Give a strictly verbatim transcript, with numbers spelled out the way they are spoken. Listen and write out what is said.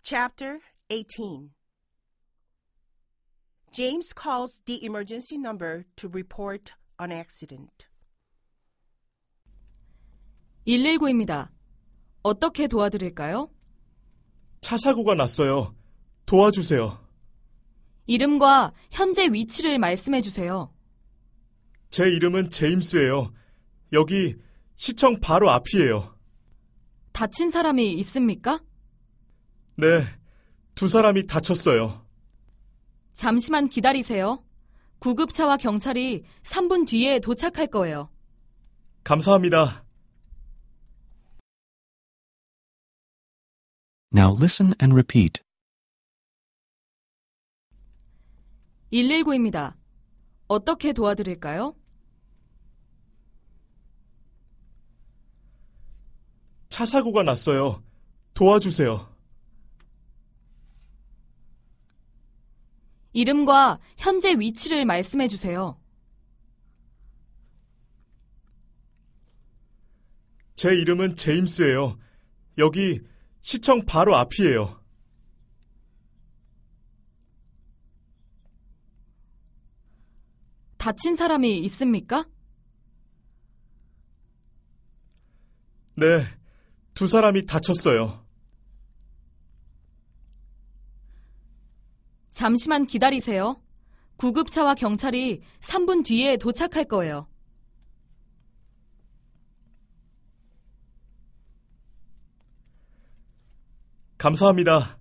Chapter eighteen. James calls the emergency number to report an accident. 일일구입니다. 어떻게 도와드릴까요? 차 사고가 났어요. 도와주세요. 이름과 현재 위치를 말씀해 주세요. 제 이름은 제임스예요. 여기 시청 바로 앞이에요. 다친 사람이 있습니까? 네, 두 사람이 다쳤어요. 잠시만 기다리세요. 구급차와 경찰이 삼 분 뒤에 도착할 거예요. 감사합니다. Now listen and repeat. 일일구입니다. 어떻게 도와드릴까요? 차 사고가 났어요. 도와주세요. 이름과 현재 위치를 말씀해 주세요. 제 이름은 제임스예요. 여기 시청 바로 앞이에요. 다친 사람이 있습니까? 네, 두 사람이 다쳤어요. 잠시만 기다리세요. 구급차와 경찰이 삼 분 뒤에 도착할 거예요. 감사합니다.